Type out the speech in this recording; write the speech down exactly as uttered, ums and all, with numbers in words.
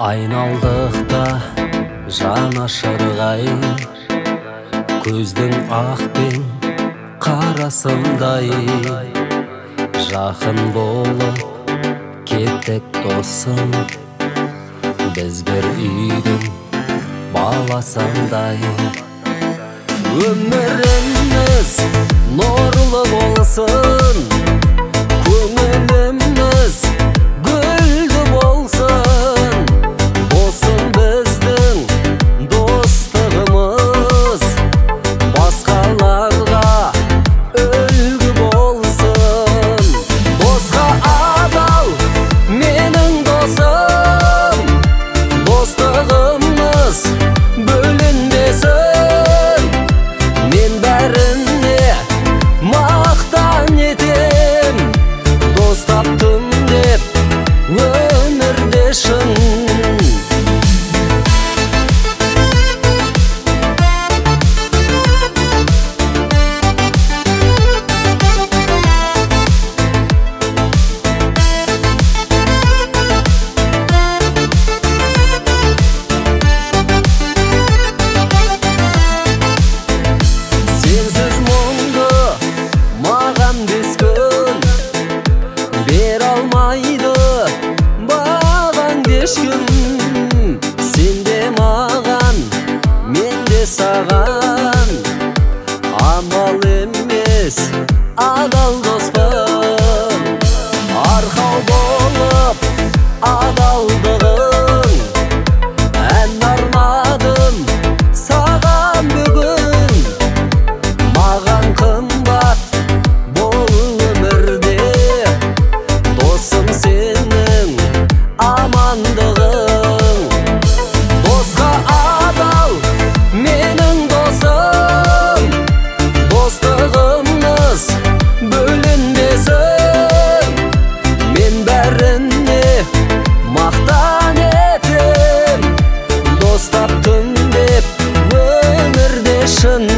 Айналдықта жанашырғай, көздің ақ пен қарасындай. Жақын болып кеттік досым, біз бір үйдің баласындай. Өміріміз нұрлы болсын, көңіліміз гүлді болсын. Болсын біздің достығымыз, басқаларға үлгі болсын. Досқа адал менің досым, достығымыз бөлінбесін. Мен бәріне мақтан етем, дос таптым деп өмірде шын. Сенсіз мұңды маған бес күн, бер алмайды маған ешкім. Сен де маған, мен де саған, амал емес адал доспын. Арқау болып адалдығың, ән арнадым саған бүгін. Маған қымбат бол өмірде, досым сенің амандығың. Досқа адал менің досым, достығымыз бөлінбесін. Мен бәріне мақтан етем, дос таптым деп өмірде шын.